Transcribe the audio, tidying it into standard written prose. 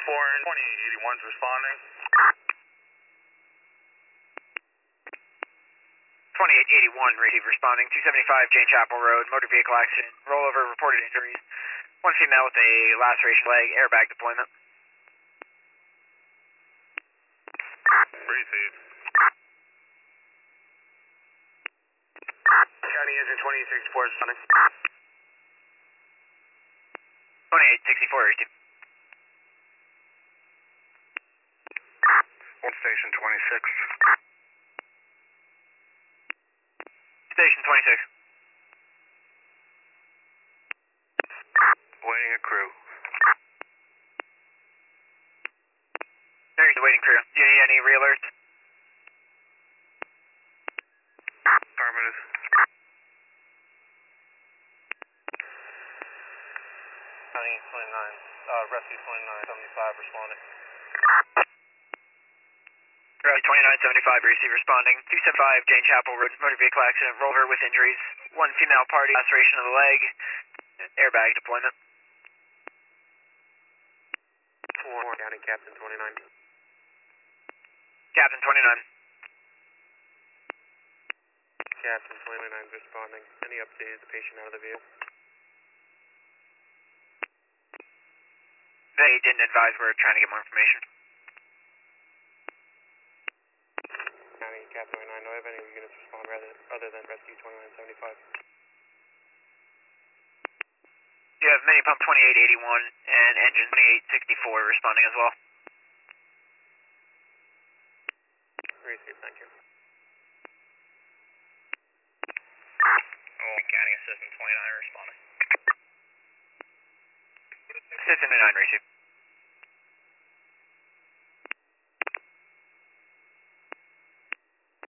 2881's responding. 2881, receive responding. 275 Jane Chapel Road, motor vehicle accident, rollover, reported injuries. One female with a laceration leg, airbag deployment. Receive. County engine 2864 responding. 2864, receive. One station 26. Station 26. Waiting a crew. There's the waiting crew. Do you need any re-alerts? Affirmative. County 29, Rescue 2975 responding. Route 2975, receive responding. 275 Jane Chapel Road, motor vehicle accident, rollover with injuries. One female party, laceration of the leg, airbag deployment. County Captain 29. Captain 29. Captain 29 responding. Any updated the patient out of the vehicle? They didn't advise. We're trying to get more information. County Captain 29, do I have any units respond other than Rescue 2975? You have mini pump 2881 and engine 2864 responding as well. Receive, thank you. County Assistant 29 responding. Assistant 29, receive.